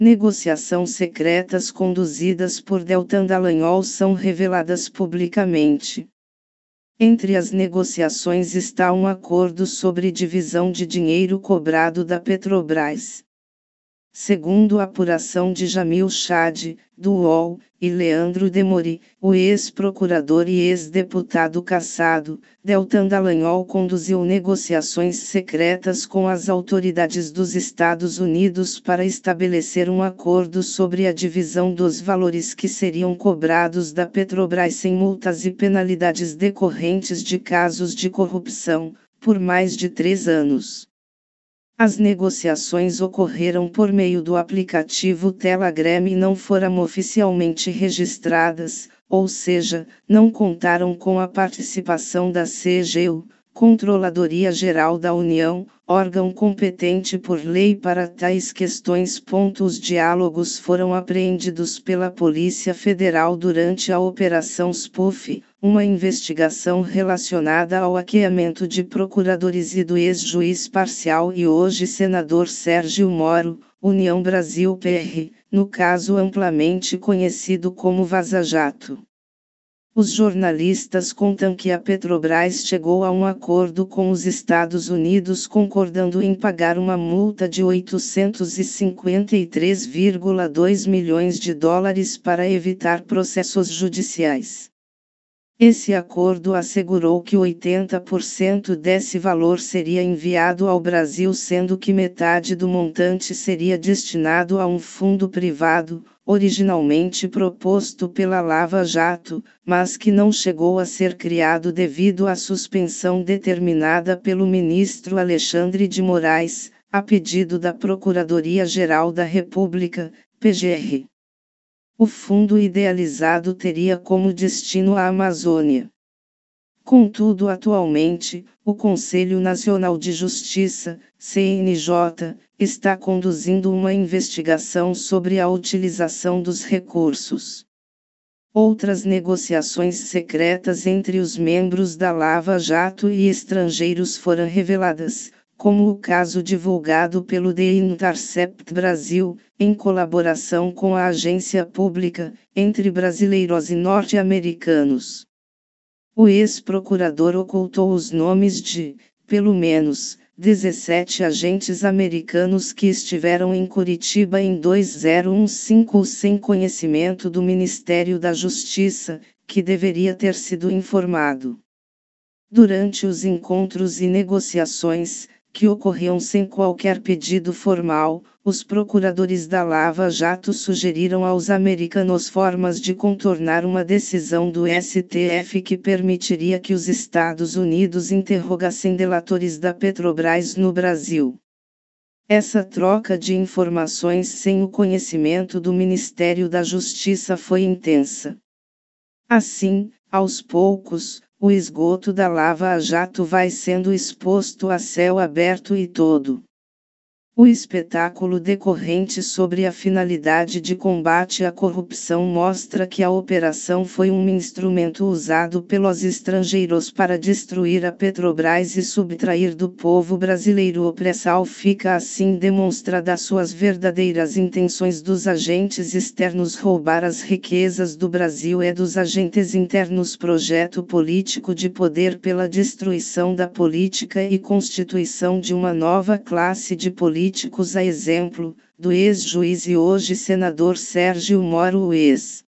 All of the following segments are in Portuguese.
Negociação secretas conduzidas por Deltan Dallagnol são reveladas publicamente. Entre as negociações está um acordo sobre divisão de dinheiro cobrado da Petrobras. Segundo a apuração de Jamil Chad, do UOL, e Leandro Demori, o ex-procurador e ex-deputado cassado, Deltan Dallagnol conduziu negociações secretas com as autoridades dos Estados Unidos para estabelecer um acordo sobre a divisão dos valores que seriam cobrados da Petrobras sem multas e penalidades decorrentes de casos de corrupção, por mais de 3 anos. As negociações ocorreram por meio do aplicativo Telegram e não foram oficialmente registradas, ou seja, não contaram com a participação da CGU, Controladoria Geral da União, órgão competente por lei para tais questões. Os diálogos foram apreendidos pela Polícia Federal durante a Operação Spoof, uma investigação relacionada ao hackeamento de procuradores e do ex-juiz parcial e hoje senador Sérgio Moro, União Brasil PR, no caso amplamente conhecido como Vaza Jato. Os jornalistas contam que a Petrobras chegou a um acordo com os Estados Unidos concordando em pagar uma multa de 853,2 milhões de dólares para evitar processos judiciais. Esse acordo assegurou que 80% desse valor seria enviado ao Brasil, sendo que metade do montante seria destinado a um fundo privado, originalmente proposto pela Lava Jato, mas que não chegou a ser criado devido à suspensão determinada pelo ministro Alexandre de Moraes, a pedido da Procuradoria-Geral da República, PGR. O fundo idealizado teria como destino a Amazônia. Contudo, atualmente, o Conselho Nacional de Justiça, CNJ, está conduzindo uma investigação sobre a utilização dos recursos. Outras negociações secretas entre os membros da Lava Jato e estrangeiros foram reveladas, como o caso divulgado pelo The Intercept Brasil, em colaboração com a agência pública, entre brasileiros e norte-americanos. O ex-procurador ocultou os nomes de, pelo menos, 17 agentes americanos que estiveram em Curitiba em 2015 sem conhecimento do Ministério da Justiça, que deveria ter sido informado. Durante os encontros e negociações, que ocorriam sem qualquer pedido formal, os procuradores da Lava Jato sugeriram aos americanos formas de contornar uma decisão do STF que permitiria que os Estados Unidos interrogassem delatores da Petrobras no Brasil. Essa troca de informações sem o conhecimento do Ministério da Justiça foi intensa. Assim, aos poucos, o esgoto da Lava Jato vai sendo exposto a céu aberto e todo. O espetáculo decorrente sobre a finalidade de combate à corrupção mostra que a operação foi um instrumento usado pelos estrangeiros para destruir a Petrobras e subtrair do povo brasileiro opressão. Fica assim demonstrada suas verdadeiras intenções dos agentes externos roubar as riquezas do Brasil e dos agentes internos projeto político de poder pela destruição da política e constituição de uma nova classe de políticos a exemplo, do ex-juiz e hoje senador Sérgio Moro, o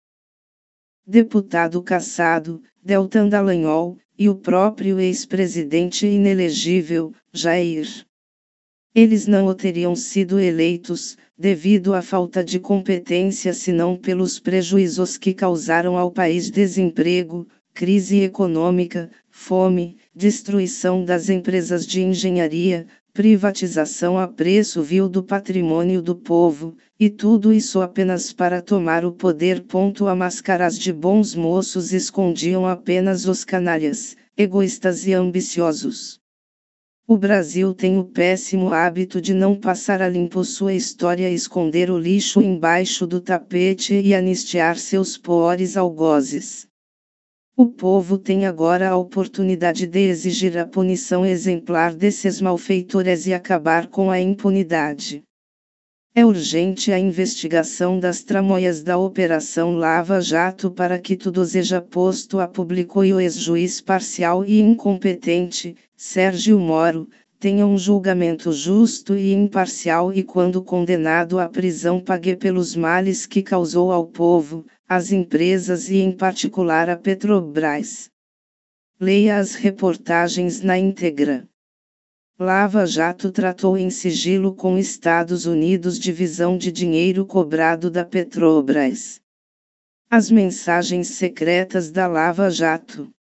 ex-deputado cassado, Deltan Dallagnol, e o próprio ex-presidente inelegível, Jair. Eles não teriam sido eleitos, devido à falta de competência senão pelos prejuízos que causaram ao país: desemprego, crise econômica, fome, destruição das empresas de engenharia, privatização a preço vil do patrimônio do povo, e tudo isso apenas para tomar o poder. A máscaras de bons moços escondiam apenas os canalhas, egoístas e ambiciosos. O Brasil tem o péssimo hábito de não passar a limpo sua história, esconder o lixo embaixo do tapete e anistiar seus poores algozes. O povo tem agora a oportunidade de exigir a punição exemplar desses malfeitores e acabar com a impunidade. É urgente a investigação das tramóias da Operação Lava Jato para que tudo seja posto a público e o ex-juiz parcial e incompetente, Sérgio Moro, tenha um julgamento justo e imparcial e quando condenado à prisão pague pelos males que causou ao povo, às empresas e em particular à Petrobras. Leia as reportagens na íntegra. Lava Jato tratou em sigilo com Estados Unidos divisão de dinheiro cobrado da Petrobras. As mensagens secretas da Lava Jato.